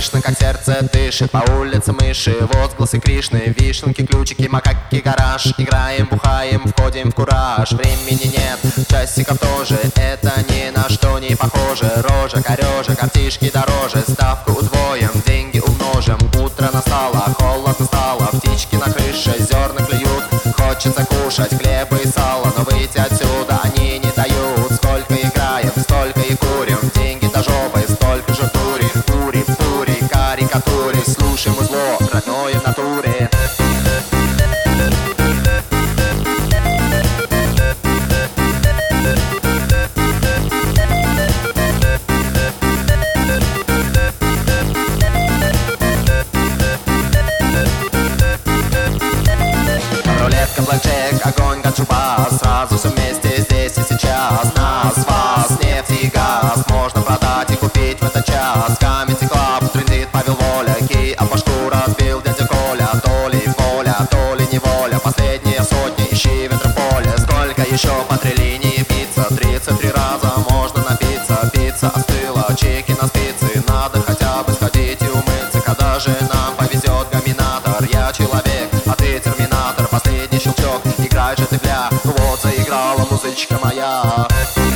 Слышно, как сердце дышит, по улице мыши, возгласы Кришны, вишенки, ключики, макаки, гараж. Играем, бухаем, входим в кураж. Времени нет, часиков тоже, это ни на что не похоже. Рожа, корежа, картишки дороже, ставку удвоим, деньги умножим. Утро настало, холодно стало, птички на крыше, зерна клюют. Хочется кушать хлеба и сала, но выйти отсюда они не дают. Сколько играем, столько и курим, деньги до жопы, столько же турим. Пури, пури, карикатуре, слушаем зло, родное в натуре. Рулетка, блэкджек, огонь, ганджуба, сразу все вместе здесь и сейчас. Нас, вас, нефть и газ можно продать и купить в этот час. Comedy Club, трендит Павел Воля, Ки, а башку разбил дядя Коля. То ли воля, то ли неволя, последние сотни, ищи ветры в поле. Сколько еще по 3 линии биться, 33 раза можно напиться. Пицца остыла, чеки на спицы, надо хотя бы сходить и умыться. Когда же нам повезет гаминатор, я человек, а ты терминатор. Последний щелчок, играй же ты, бля, вот заиграла музычка моя.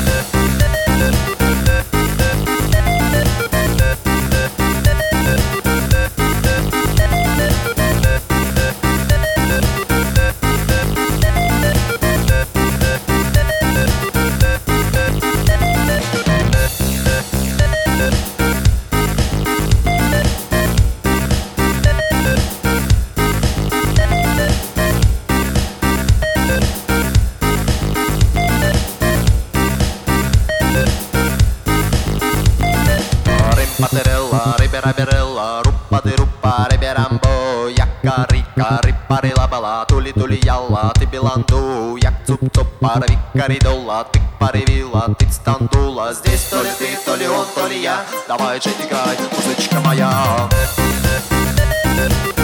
Патерелла, рибера-берелла, руппа-ды-руппа, риберамбо. Якка-рика, риппари-лабала, тули-тули-ялла, ты биланду. Як-цуп-цуп-пара, викаридолла, тык-пари-вилла, тык-стандула. Здесь то ли ты, то ли он, то ли я, давай же играй, музычка моя.